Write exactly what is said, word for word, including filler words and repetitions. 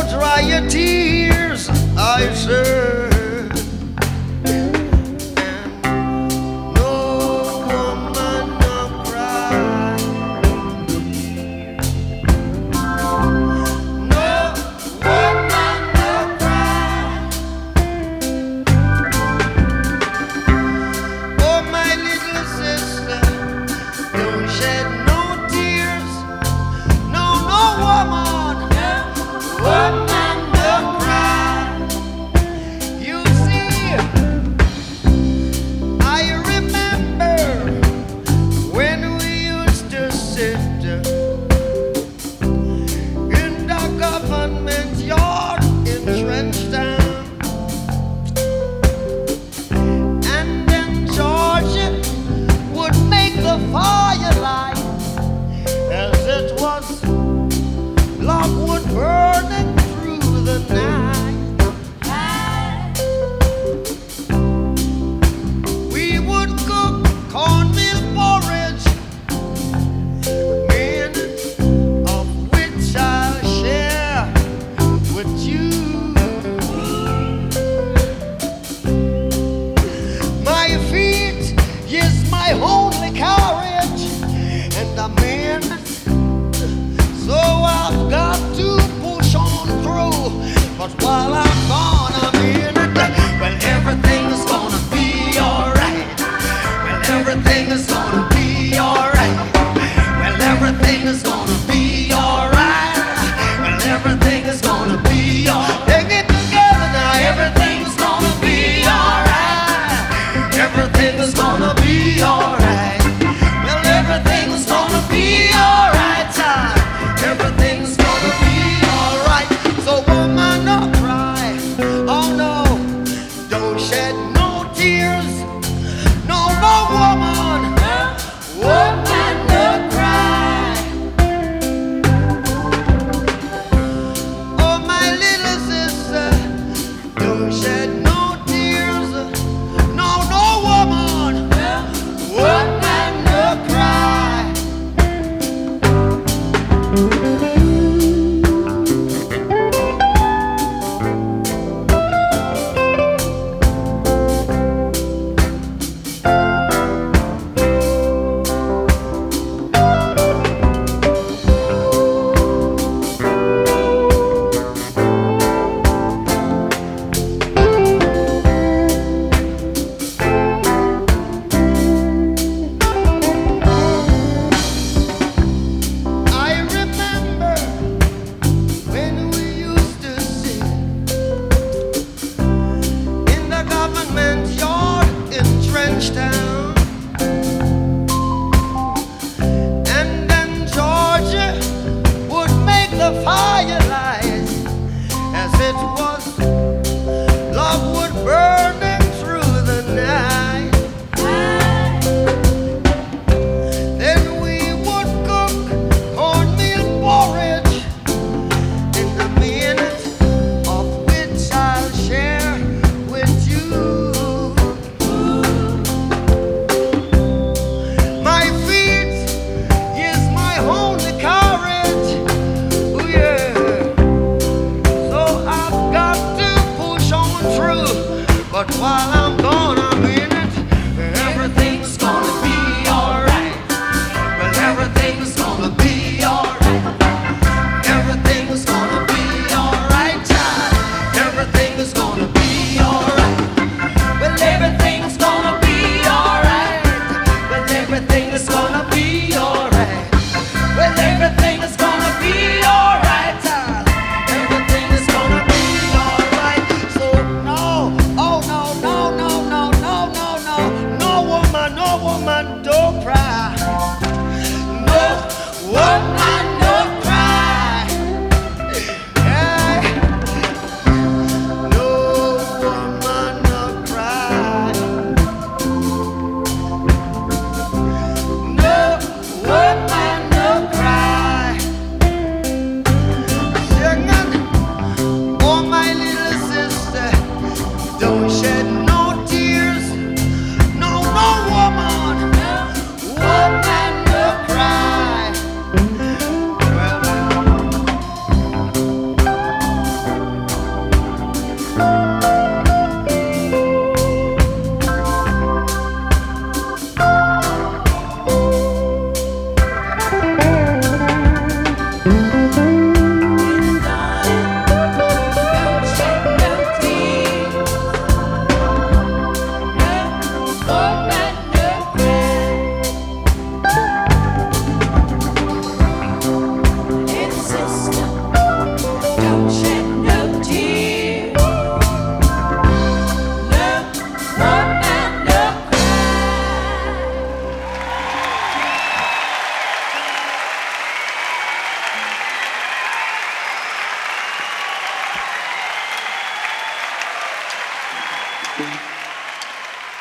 dry your tears, I said. And no woman no cry. No woman no cry. Oh, my little sister, don't shed no tears. No, no woman, woman no cry. You see, I remember when we used to sit in the government yard in Trenchtown, and then Georgia would make the firelight as it was logwood burning through the night. We would cook cornmeal porridge, men of which I'll share with you. My feet is my only carriage, and I'm in it, so I've got to push on through. But while I'm gone, I'm in it. Well, everything is gonna be alright. Well, everything is gonna be alright. Well, everything is gonna be alright. Well, everything is gonna be alright. Take it together now. Everything's gonna be alright. Everything is gonna be alright. Well, everything is gonna be alright. Time. Everything's gonna be alright. So woman, don't cry. Oh no, don't shed no tears. No, no woman, woman, don't cry. Oh, my little sister, don't shed no tears. No, no woman, woman, don't cry. I remember when we used to sit in the government yard in Trenchtown, and then Georgia would make the firelight as it was logwood burning through the night. Then we would cook cornmeal porridge, in a minute of which I'll share with you. My feet is my only courage. Oh yeah. change.